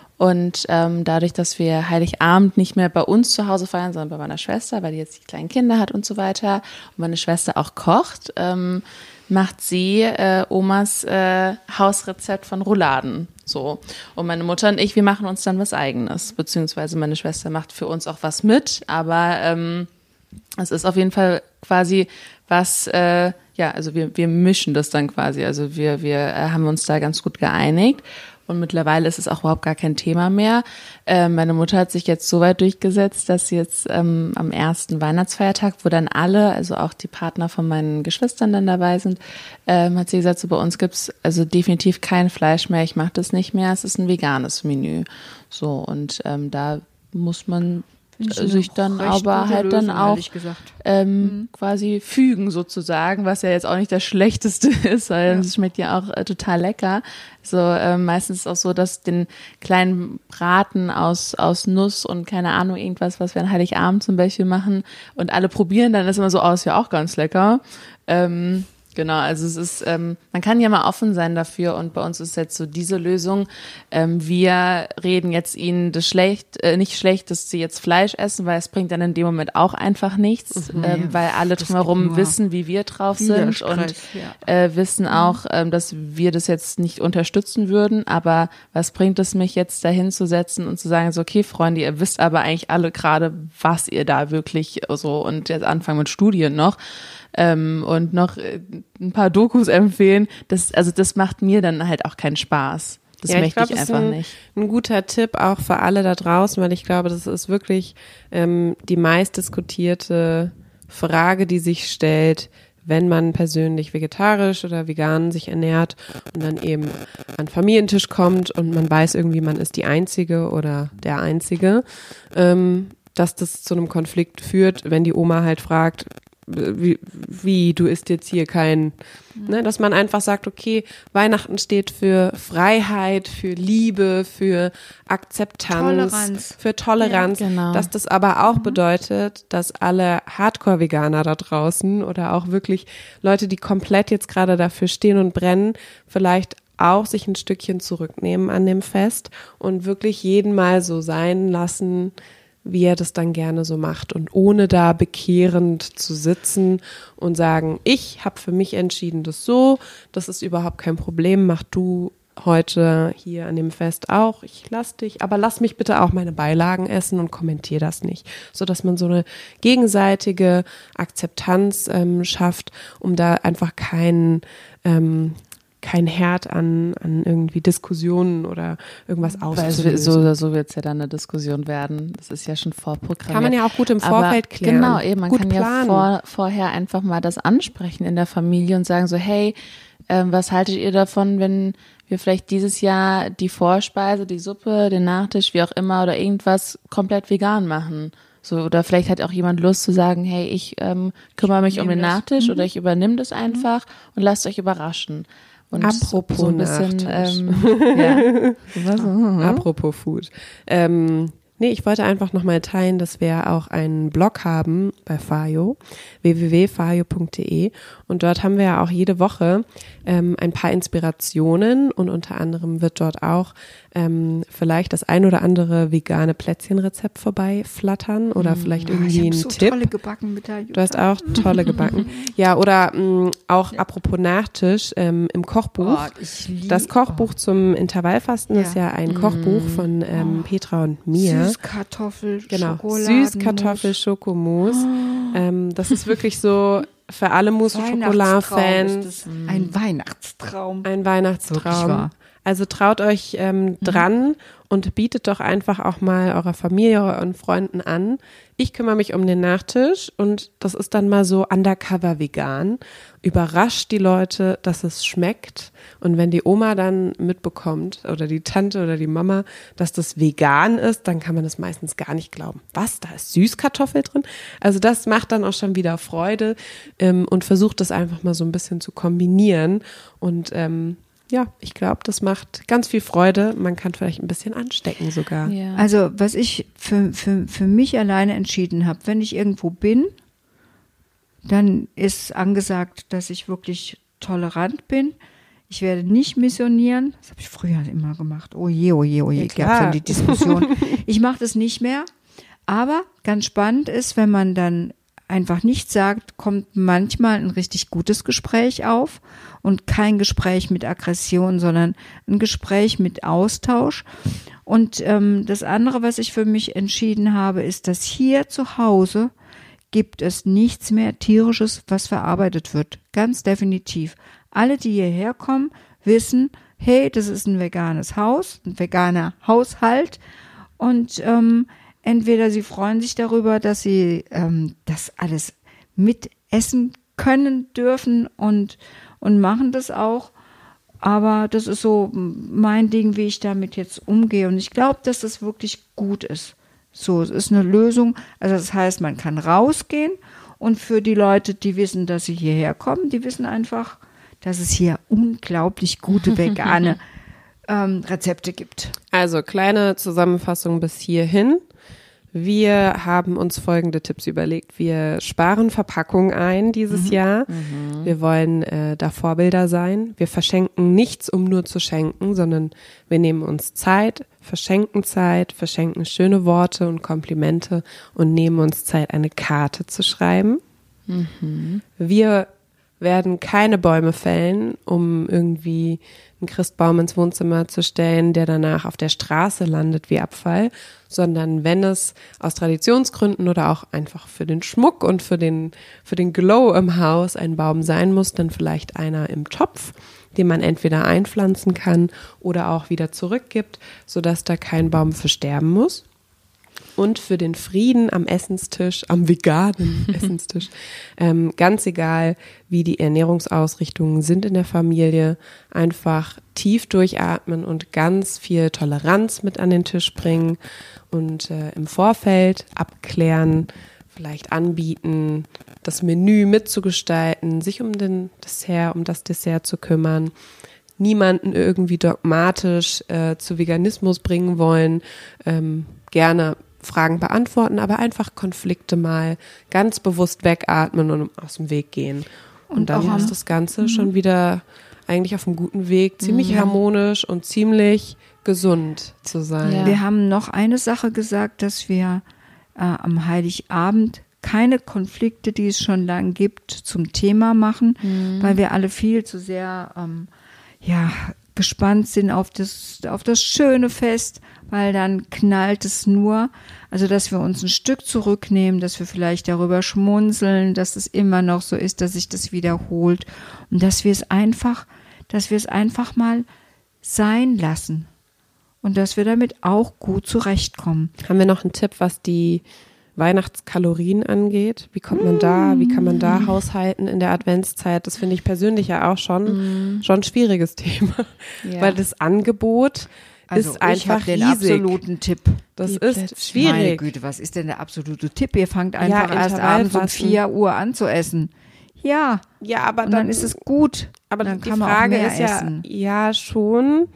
Und ähm, dadurch, dass wir Heiligabend nicht mehr bei uns zu Hause feiern, sondern bei meiner Schwester, weil die jetzt die kleinen Kinder hat und so weiter und meine Schwester auch kocht, ähm, macht sie äh, Omas äh, Hausrezept von Rouladen. So. Und meine Mutter und ich, wir machen uns dann was Eigenes, beziehungsweise meine Schwester macht für uns auch was mit, aber ähm, es ist auf jeden Fall quasi was, äh, ja, also wir, wir mischen das dann quasi, also wir, wir äh, haben uns da ganz gut geeinigt. Und mittlerweile ist es auch überhaupt gar kein Thema mehr. Äh, meine Mutter hat sich jetzt so weit durchgesetzt, dass sie jetzt ähm, am ersten Weihnachtsfeiertag, wo dann alle, also auch die Partner von meinen Geschwistern dann dabei sind, ähm, hat sie gesagt, so bei uns gibt's also definitiv kein Fleisch mehr. Ich mache das nicht mehr. Es ist ein veganes Menü. So und ähm, da muss man sich dann aber halt Lösung, dann auch ähm, mhm. quasi fügen sozusagen, was ja jetzt auch nicht das Schlechteste ist, weil es ja. schmeckt ja auch äh, total lecker. So ähm, meistens ist es auch so, dass den kleinen Braten aus aus Nuss und keine Ahnung irgendwas, was wir an Heiligabend zum Beispiel machen und alle probieren, dann ist immer so, oh, ist ja auch ganz lecker. Ähm, Genau, also es ist, ähm, man kann ja mal offen sein dafür und bei uns ist jetzt so diese Lösung, ähm, wir reden jetzt ihnen das schlecht, äh, nicht schlecht, dass sie jetzt Fleisch essen, weil es bringt dann in dem Moment auch einfach nichts, mhm, ähm, weil alle drumherum wissen, wie wir drauf sind und ja. äh, wissen auch, ähm, dass wir das jetzt nicht unterstützen würden, aber was bringt es mich jetzt dahin zu setzen und zu sagen, so okay Freunde, ihr wisst aber eigentlich alle gerade, was ihr da wirklich so und jetzt anfangen mit Studien noch, Ähm, und noch ein paar Dokus empfehlen, das, also das macht mir dann halt auch keinen Spaß. Das ja, möchte ich, glaub, ich einfach ein, nicht. Ein guter Tipp auch für alle da draußen, weil ich glaube, das ist wirklich ähm, die meistdiskutierte Frage, die sich stellt, wenn man persönlich vegetarisch oder vegan sich ernährt und dann eben an den Familientisch kommt und man weiß irgendwie, man ist die Einzige oder der Einzige, ähm, dass das zu einem Konflikt führt, wenn die Oma halt fragt, wie, wie du isst jetzt hier kein, ne, dass man einfach sagt, okay, Weihnachten steht für Freiheit, für Liebe, für Akzeptanz, Toleranz. für Toleranz, Ja, genau. dass das aber auch bedeutet, dass alle Hardcore-Veganer da draußen oder auch wirklich Leute, die komplett jetzt gerade dafür stehen und brennen, vielleicht auch sich ein Stückchen zurücknehmen an dem Fest und wirklich jeden mal so sein lassen, wie er das dann gerne so macht und ohne da bekehrend zu sitzen und sagen, ich habe für mich entschieden, das so, das ist überhaupt kein Problem, mach du heute hier an dem Fest auch, ich lass dich, aber lass mich bitte auch meine Beilagen essen und kommentiere das nicht, sodass man so eine gegenseitige Akzeptanz ähm, schafft, um da einfach keinen ähm, kein Herd an, an irgendwie Diskussionen oder irgendwas Weil es auszulösen. wird- so oder so wird es ja dann eine Diskussion werden. Das ist ja schon vorprogrammiert. Kann man ja auch gut im Aber Vorfeld klären. Genau, eben. Man gut kann planen. ja vor, vorher einfach mal das ansprechen in der Familie und sagen so, hey, ähm, was haltet ihr davon, wenn wir vielleicht dieses Jahr die Vorspeise, die Suppe, den Nachtisch, wie auch immer oder irgendwas komplett vegan machen? So, oder vielleicht hat auch jemand Lust zu sagen, hey, ich ähm, kümmere mich um den das. Nachtisch oder ich übernehme das einfach und lasst euch überraschen. Und Apropos so ein bisschen, Nachtisch. ähm, ja. Was, mhm. Apropos Food. Ähm, nee, ich wollte einfach nochmal teilen, dass wir auch einen Blog haben bei Fayo, w w w punkt fayo punkt d e, und dort haben wir ja auch jede Woche ähm, ein paar Inspirationen und unter anderem wird dort auch ähm, vielleicht das ein oder andere vegane Plätzchenrezept vorbeiflattern oder vielleicht Ich irgendwie habe ein so Tipp. tolle gebacken mit der Jutta. Du hast auch tolle gebacken. Ja, oder mh, auch apropos Nachtisch ähm, im Kochbuch. Oh, ich lieb- Das Kochbuch zum Intervallfasten Ja. ist ja ein Kochbuch von ähm, Petra und mir. Süßkartoffel, Genau, Schokoladenmus. Süßkartoffel, Schokomus. Ähm, das ist wirklich so für alle Mousse au Chocolat-Fans ist das ein Weihnachtstraum. ein Wirklich Weihnachtstraum. wahr. Also traut euch ähm, dran und bietet doch einfach auch mal eurer Familie, euren Freunden an. Ich kümmere mich um den Nachtisch und das ist dann mal so undercover vegan. Überrascht die Leute, dass es schmeckt. Und wenn die Oma dann mitbekommt oder die Tante oder die Mama, dass das vegan ist, dann kann man das meistens gar nicht glauben. Was, da ist Süßkartoffel drin? Also das macht dann auch schon wieder Freude ähm, und versucht das einfach mal so ein bisschen zu kombinieren und ähm, ja, ich glaube, das macht ganz viel Freude. Man kann vielleicht ein bisschen anstecken sogar. Ja. Also was ich für, für, für mich alleine entschieden habe, wenn ich irgendwo bin, dann ist angesagt, dass ich wirklich tolerant bin. Ich werde nicht missionieren. Das habe ich früher immer gemacht. Oh je, oh je, oh je. Ja, Gab klar. schon die Diskussion. Ich mache das nicht mehr. Aber ganz spannend ist, wenn man dann einfach nichts sagt, kommt manchmal ein richtig gutes Gespräch auf und kein Gespräch mit Aggression, sondern ein Gespräch mit Austausch. Und ähm, das andere, was ich für mich entschieden habe, ist, dass hier zu Hause gibt es nichts mehr Tierisches, was verarbeitet wird. Ganz definitiv. Alle, die hierher kommen, wissen, hey, das ist ein veganes Haus, ein veganer Haushalt und ähm, entweder sie freuen sich darüber, dass sie ähm, das alles mitessen können, dürfen und, und machen das auch. Aber das ist so mein Ding, wie ich damit jetzt umgehe. Und ich glaube, dass das wirklich gut ist. So, es ist eine Lösung. Also das heißt, man kann rausgehen und für die Leute, die wissen, dass sie hierher kommen, die wissen einfach, dass es hier unglaublich gute vegane ähm, Rezepte gibt. Also kleine Zusammenfassung bis hierhin. Wir haben uns folgende Tipps überlegt. Wir sparen Verpackungen ein dieses mhm. Jahr. Mhm. Wir wollen äh, da Vorbilder sein. Wir verschenken nichts, um nur zu schenken, sondern wir nehmen uns Zeit, verschenken Zeit, verschenken schöne Worte und Komplimente und nehmen uns Zeit, eine Karte zu schreiben. Mhm. Wir werden keine Bäume fällen, um irgendwie einen Christbaum ins Wohnzimmer zu stellen, der danach auf der Straße landet wie Abfall, sondern wenn es aus Traditionsgründen oder auch einfach für den Schmuck und für den, für den Glow im Haus ein Baum sein muss, dann vielleicht einer im Topf, den man entweder einpflanzen kann oder auch wieder zurückgibt, sodass da kein Baum für sterben muss. und für den Frieden am Essenstisch, am veganen Essenstisch. Ähm, ganz egal, wie die Ernährungsausrichtungen sind in der Familie, einfach tief durchatmen und ganz viel Toleranz mit an den Tisch bringen und äh, im Vorfeld abklären, vielleicht anbieten, das Menü mitzugestalten, sich um den Dessert, um das Dessert zu kümmern, niemanden irgendwie dogmatisch äh, zu Veganismus bringen wollen, ähm, gerne Fragen beantworten, aber einfach Konflikte mal ganz bewusst wegatmen und aus dem Weg gehen. Und, und dann ist das Ganze mhm. schon wieder eigentlich auf einem guten Weg, ziemlich mhm. harmonisch und ziemlich gesund zu sein. Ja. Wir haben noch eine Sache gesagt, dass wir äh, am Heiligabend keine Konflikte, die es schon lange gibt, zum Thema machen, mhm. weil wir alle viel zu sehr ähm, ja, gespannt sind auf das, auf das schöne Fest, weil dann knallt es nur. Also, dass wir uns ein Stück zurücknehmen, dass wir vielleicht darüber schmunzeln, dass es immer noch so ist, dass sich das wiederholt und dass wir es einfach, dass wir es einfach mal sein lassen und dass wir damit auch gut zurechtkommen. Haben wir noch einen Tipp, was die Weihnachtskalorien angeht? Wie kommt man da, wie kann man da haushalten in der Adventszeit? Das finde ich persönlich ja auch schon, mm. schon ein schwieriges Thema, ja. weil das Angebot also ist einfach ich den riesig. Absoluten Tipp. Das Die ist Plätzchen. schwierig. Meine Güte, was ist denn der absolute Tipp? Ihr fangt einfach ja, erst abends um vier Uhr an zu essen. Ja, ja aber und dann, dann ist es gut. Aber dann die kann man Frage auch mehr ist ja, essen. ja schon,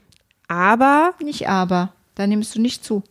aber nicht aber, da nimmst du nicht zu.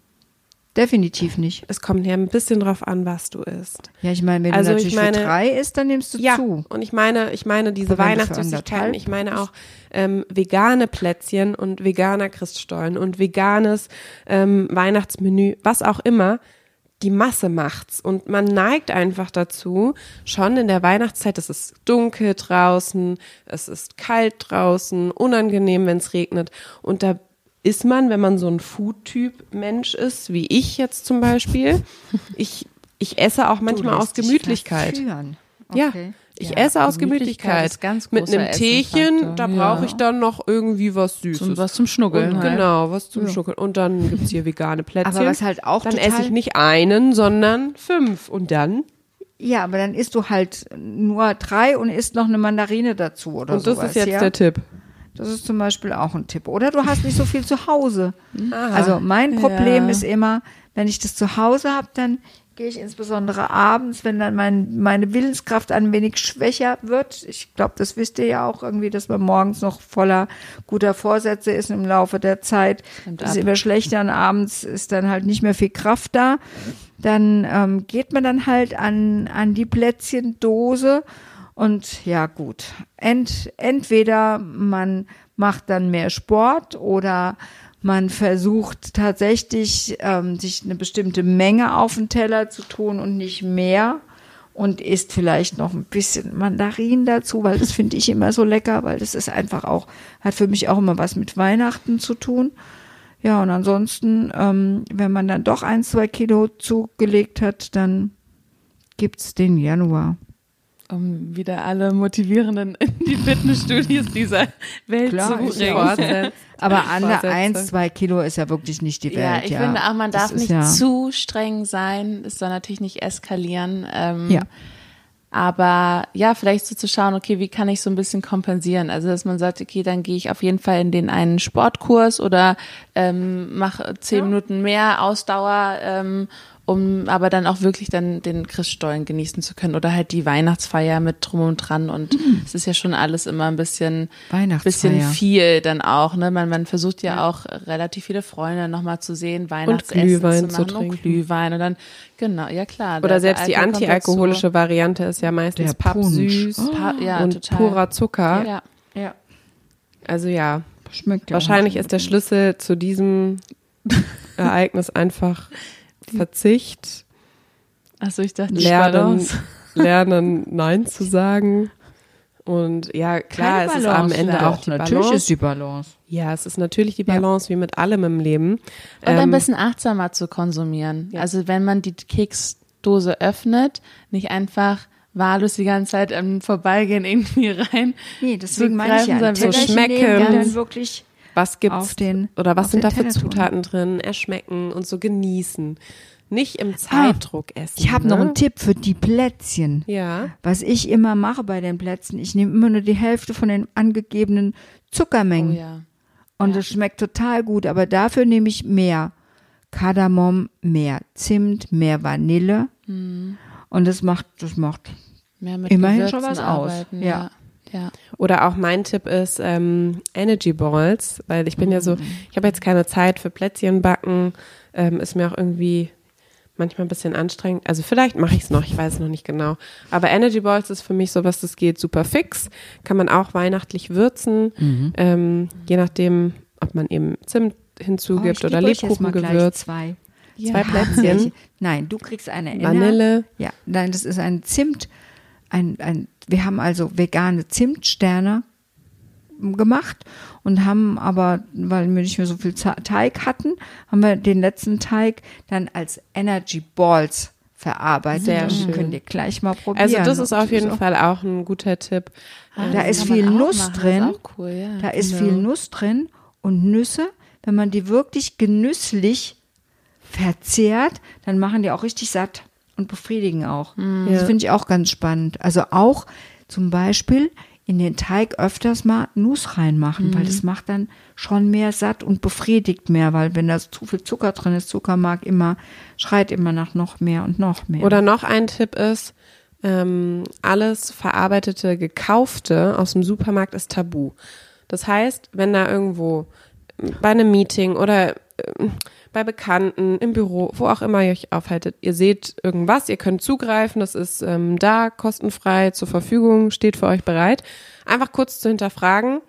Definitiv nicht. Es kommt ja ein bisschen drauf an, was du isst. Ja, ich meine, wenn also du natürlich ich meine, für drei isst, dann nimmst du ja, zu. Und ich meine, ich meine diese Weihnachtssüßigkeiten, ich meine auch ähm, vegane Plätzchen und veganer Christstollen und veganes ähm, Weihnachtsmenü, was auch immer. Die Masse macht's und man neigt einfach dazu, schon in der Weihnachtszeit, es ist dunkel draußen, es ist kalt draußen, unangenehm, wenn es regnet und da ist man, wenn man so ein Food-Typ Mensch ist, wie ich jetzt zum Beispiel, ich, ich esse auch manchmal aus Gemütlichkeit. Okay. Ja, ich ja, esse aus Gemütlichkeit. Gemütlichkeit mit einem Teechen, da brauche ja. ich dann noch irgendwie was Süßes. Zum, was zum Schnuckeln. Und, halt. Genau, was zum ja. Schnuckeln. Und dann gibt's hier vegane Plätzchen. Aber was halt auch Dann total esse ich nicht einen, sondern fünf. Und dann? Ja, aber dann isst du halt nur drei und isst noch eine Mandarine dazu oder Und das sowas, ist jetzt ja? der Tipp. Das ist zum Beispiel auch ein Tipp. Oder du hast nicht so viel zu Hause. Aha. Also mein Problem ja. ist immer, wenn ich das zu Hause habe, dann gehe ich insbesondere abends, wenn dann mein, meine Willenskraft ein wenig schwächer wird. Ich glaube, das wisst ihr ja auch irgendwie, dass man morgens noch voller guter Vorsätze ist im Laufe der Zeit. Das ist immer schlechter und abends ist dann halt nicht mehr viel Kraft da. Dann ähm, geht man dann halt an, an die Plätzchendose. Und ja gut, Ent, entweder man macht dann mehr Sport oder man versucht tatsächlich, ähm, sich eine bestimmte Menge auf den Teller zu tun und nicht mehr und isst vielleicht noch ein bisschen Mandarinen dazu, weil das finde ich immer so lecker, weil das ist einfach auch, hat für mich auch immer was mit Weihnachten zu tun. Ja, und ansonsten, ähm, wenn man dann doch ein, zwei Kilo zugelegt hat, dann gibt's den Januar. Um wieder alle Motivierenden in die Fitnessstudios dieser Welt Klar, zu bringen. Aber andere eins, zwei Kilo ist ja wirklich nicht die Welt. Ja, ich ja. finde auch, man darf das nicht ja zu streng sein. Es soll natürlich nicht eskalieren. Ähm, ja. Aber ja, vielleicht so zu schauen, okay, wie kann ich so ein bisschen kompensieren? Also, dass man sagt, okay, dann gehe ich auf jeden Fall in den einen Sportkurs oder ähm, mache zehn ja. Minuten mehr Ausdauer, ähm, um aber dann auch wirklich dann den Christstollen genießen zu können oder halt die Weihnachtsfeier mit drum und dran und mhm. es ist ja schon alles immer ein bisschen, bisschen viel dann auch, ne? Man, man versucht ja, ja auch relativ viele Freunde nochmal zu sehen, Weihnachtsessen und Glühwein zu machen zu und Glühwein und dann, genau, ja klar. Oder selbst die antialkoholische Variante ist ja meistens pappsüß oh. pa- ja, und total. purer Zucker. Ja, ja. Also ja, schmeckt ja wahrscheinlich ist der Schlüssel zu diesem Ereignis einfach Verzicht, also ich dachte, lernen, lernen, Nein zu sagen. Und ja, klar, es ist am Ende ja, auch die natürlich Balance. Natürlich ist die Balance. Ja, es ist natürlich die Balance, ja. wie mit allem im Leben. Und ähm, ein bisschen achtsamer zu konsumieren. Ja. Also wenn man die Keksdose öffnet, nicht einfach wahllos die ganze Zeit im Vorbeigehen irgendwie rein. Nee, deswegen zu meine ich ja, greifen, so schmecken. Dann wirklich Was gibt's auf den oder was auf sind den da für Teller tun. Zutaten drin? Erschmecken und so genießen. Nicht im Zeitdruck essen. Ich habe ne? noch einen Tipp für die Plätzchen. Ja. Was ich immer mache bei den Plätzchen, ich nehme immer nur die Hälfte von den angegebenen Zuckermengen. Oh ja. Und es schmeckt total gut, aber dafür nehme ich mehr Kardamom, mehr Zimt, mehr Vanille. Mhm. Und das macht, das macht Mehr mit immerhin Gewürzen schon was aus. arbeiten, Ja. ja. ja. Oder auch mein Tipp ist ähm, Energy Balls, weil ich bin ja so, ich habe jetzt keine Zeit für Plätzchen backen, ähm, ist mir auch irgendwie manchmal ein bisschen anstrengend. Also vielleicht mache ich es noch, ich weiß es noch nicht genau. Aber Energy Balls ist für mich sowas, das geht super fix, kann man auch weihnachtlich würzen, Mhm. ähm, je nachdem, ob man eben Zimt hinzugibt Oh, ich oder gebe euch jetzt mal gleich Lebkuchengewürz. zwei. Zwei Plätzchen, Nein, du kriegst eine Inner- Vanille. Ja, nein, das ist ein Zimt. Ein, ein, wir haben also vegane Zimtsterne gemacht und haben aber, weil wir nicht mehr so viel Ze- Teig hatten, haben wir den letzten Teig dann als Energy Balls verarbeitet. Sehr Das schön. könnt ihr gleich mal probieren. Also das ist auf jeden auch- Fall auch ein guter Tipp. Ah, Da das ist kann man viel auch Nuss machen, drin. Das ist auch cool, ja. Da ist Genau. viel Nuss drin und Nüsse, wenn man die wirklich genüsslich verzehrt, dann machen die auch richtig satt und befriedigen auch. Das Ja. finde ich auch ganz spannend. Also auch zum Beispiel in den Teig öfters mal Nuss reinmachen, weil das macht dann schon mehr satt und befriedigt mehr, weil wenn da zu viel Zucker drin ist, Zucker mag immer, schreit immer nach noch mehr und noch mehr. Oder noch ein Tipp ist, ähm, alles verarbeitete, gekaufte aus dem Supermarkt ist tabu. Das heißt, wenn da irgendwo bei einem Meeting oder ähm, bei Bekannten, im Büro, wo auch immer ihr euch aufhaltet, ihr seht irgendwas, ihr könnt zugreifen, das ist ähm, da kostenfrei zur Verfügung, steht für euch bereit. Einfach kurz zu hinterfragen,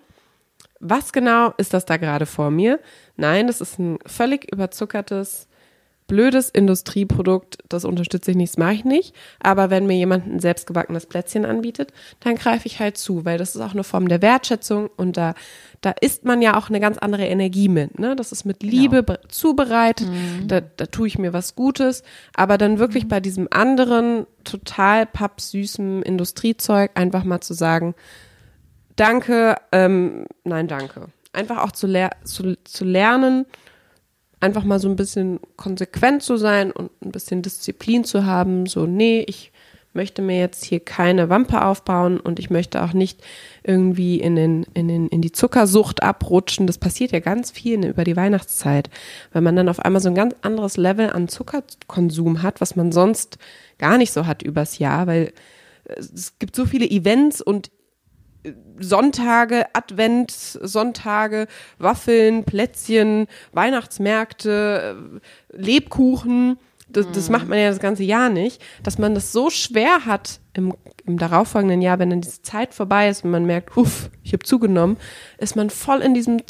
was genau ist das da gerade vor mir? Nein, das ist ein völlig überzuckertes, blödes Industrieprodukt, das unterstütze ich nicht, das mache ich nicht. Aber wenn mir jemand ein selbstgebackenes Plätzchen anbietet, dann greife ich halt zu, weil das ist auch eine Form der Wertschätzung und da, da isst man ja auch eine ganz andere Energie mit. Ne? Das ist mit Liebe be- zubereitet, da, da tue ich mir was Gutes. Aber dann wirklich bei diesem anderen, total pappsüßen Industriezeug einfach mal zu sagen, danke, ähm, nein, danke. Einfach auch zu, ler- zu, zu lernen, einfach mal so ein bisschen konsequent zu sein und ein bisschen Disziplin zu haben. So, nee, ich möchte mir jetzt hier keine Wampe aufbauen und ich möchte auch nicht irgendwie in, den, in, den, in die Zuckersucht abrutschen. Das passiert ja ganz viel über die Weihnachtszeit, weil man dann auf einmal so ein ganz anderes Level an Zuckerkonsum hat, was man sonst gar nicht so hat übers Jahr, weil es gibt so viele Events und Sonntage, Advent, Sonntage, Waffeln, Plätzchen, Weihnachtsmärkte, Lebkuchen. Das, das macht man ja das ganze Jahr nicht. Dass man das so schwer hat im, im darauffolgenden Jahr, wenn dann diese Zeit vorbei ist und man merkt, uff, ich habe zugenommen, ist man voll in diesem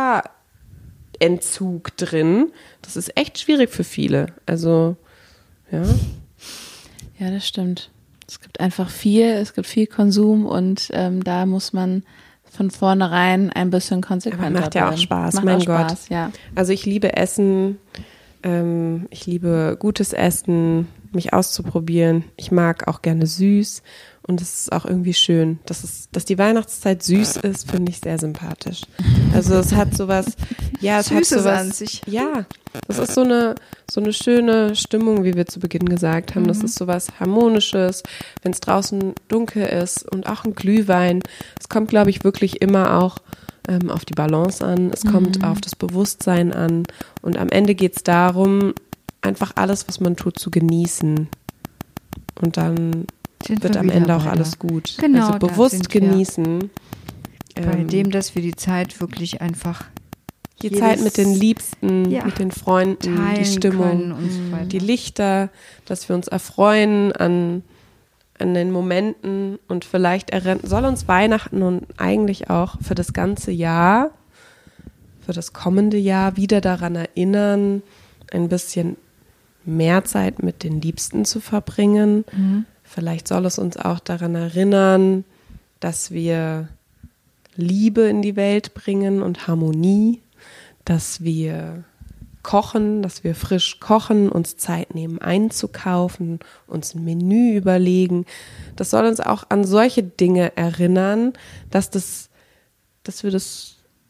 Zuckerentzug drin. Das ist echt schwierig für viele. Also, ja. Ja, das stimmt. Es gibt einfach viel, es gibt viel Konsum und ähm, da muss man von vornherein ein bisschen konsequenter Aber macht ja auch bleiben. Spaß, macht mein auch Gott. Spaß, ja. Also ich liebe Essen, ähm, ich liebe gutes Essen, mich auszuprobieren. Ich mag auch gerne süß und es ist auch irgendwie schön. Dass, es, dass die Weihnachtszeit süß ist, finde ich sehr sympathisch. Also es hat sowas, ja, es hat Süßes sowas, an sich. ja, das ist so eine, so eine schöne Stimmung, wie wir zu Beginn gesagt haben. Das ist sowas Harmonisches, wenn es draußen dunkel ist und auch ein Glühwein. Es kommt, glaube ich, wirklich immer auch ähm, auf die Balance an. Es kommt auf das Bewusstsein an. Und am Ende geht es darum, einfach alles, was man tut, zu genießen. Und dann Sind wird wir am wieder Ende auch bei der- alles gut. Genau, also da bewusst sind wir. genießen. Bei Ähm, dem, dass wir die Zeit wirklich einfach die jedes Zeit mit den Liebsten, Ja, mit den Freunden, teilen die Stimmung, können und so weiter. die Lichter, dass wir uns erfreuen an, an den Momenten und vielleicht erren- soll uns Weihnachten und eigentlich auch für das ganze Jahr, für das kommende Jahr wieder daran erinnern, ein bisschen mehr Zeit mit den Liebsten zu verbringen. Mhm. Vielleicht soll es uns auch daran erinnern, dass wir Liebe in die Welt bringen und Harmonie, dass wir kochen, dass wir frisch kochen, uns Zeit nehmen einzukaufen, uns ein Menü überlegen. Das soll uns auch an solche Dinge erinnern, dass das, dass wir das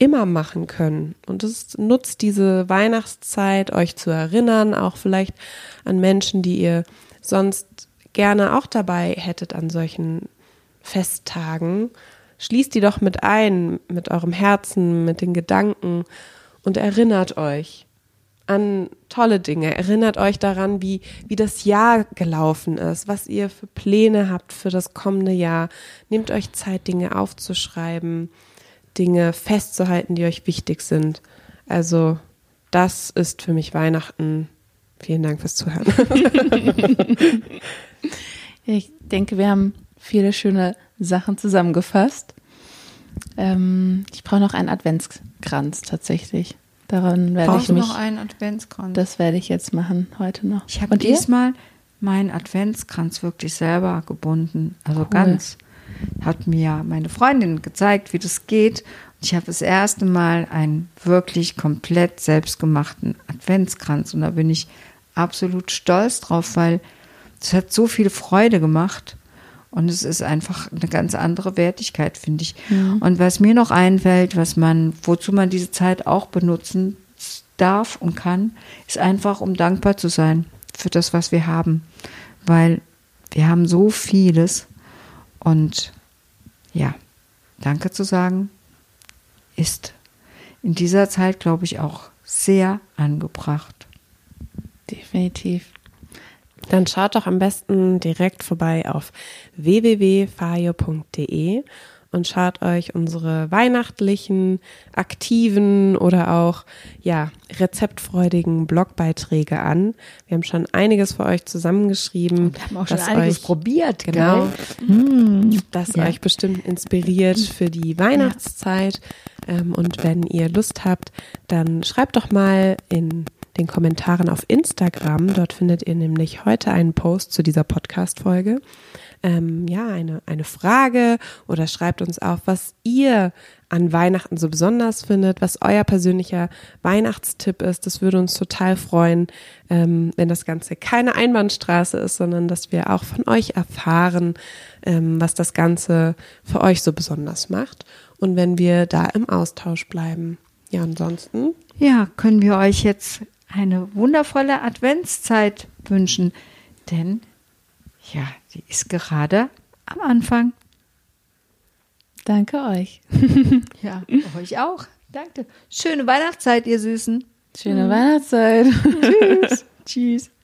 immer machen können. Und es nutzt diese Weihnachtszeit, euch zu erinnern, auch vielleicht an Menschen, die ihr sonst gerne auch dabei hättet an solchen Festtagen. Schließt die doch mit ein, mit eurem Herzen, mit den Gedanken und erinnert euch an tolle Dinge. Erinnert euch daran, wie, wie das Jahr gelaufen ist, was ihr für Pläne habt für das kommende Jahr. Nehmt euch Zeit, Dinge aufzuschreiben, Dinge festzuhalten, die euch wichtig sind. Also das ist für mich Weihnachten. Vielen Dank fürs Zuhören. Ich denke, wir haben viele schöne Sachen zusammengefasst. Ähm, ich brauche noch einen Adventskranz tatsächlich. Daran werde Brauchst ich mich. du noch einen Adventskranz? Das werde ich jetzt machen heute noch. Ich habe Und ihr? diesmal meinen Adventskranz wirklich selber gebunden. Also Cool. ganz. Hat mir meine Freundin gezeigt, wie das geht. Und ich habe das erste Mal einen wirklich komplett selbstgemachten Adventskranz. Und da bin ich absolut stolz drauf, weil es hat so viel Freude gemacht. Und es ist einfach eine ganz andere Wertigkeit, finde ich. Mhm. Und was mir noch einfällt, was man, wozu man diese Zeit auch benutzen darf und kann, ist einfach, um dankbar zu sein für das, was wir haben. Weil wir haben so vieles. Und ja, danke zu sagen, ist in dieser Zeit, glaube ich, auch sehr angebracht. Definitiv. Dann schaut doch am besten direkt vorbei auf w w w punkt fajo punkt d e und schaut euch unsere weihnachtlichen, aktiven oder auch ja rezeptfreudigen Blogbeiträge an. Wir haben schon einiges für euch zusammengeschrieben. Wir haben auch schon das einiges euch, probiert. Genau, Gell? das Ja. euch bestimmt inspiriert für die Weihnachtszeit. Ähm, und wenn ihr Lust habt, dann schreibt doch mal in den Kommentaren auf Instagram. Dort findet ihr nämlich heute einen Post zu dieser Podcast-Folge. Ähm, ja, eine, eine Frage oder schreibt uns auf, was ihr an Weihnachten so besonders findet, was euer persönlicher Weihnachtstipp ist. Das würde uns total freuen, ähm, wenn das Ganze keine Einbahnstraße ist, sondern dass wir auch von euch erfahren, ähm, was das Ganze für euch so besonders macht und wenn wir da im Austausch bleiben. Ja, ansonsten. Ja, können wir euch jetzt eine wundervolle Adventszeit wünschen, denn ja, die ist gerade am Anfang. Danke euch. Ja, euch auch. Danke. Schöne Weihnachtszeit, ihr Süßen. Schöne Weihnachtszeit. Tschüss. Tschüss.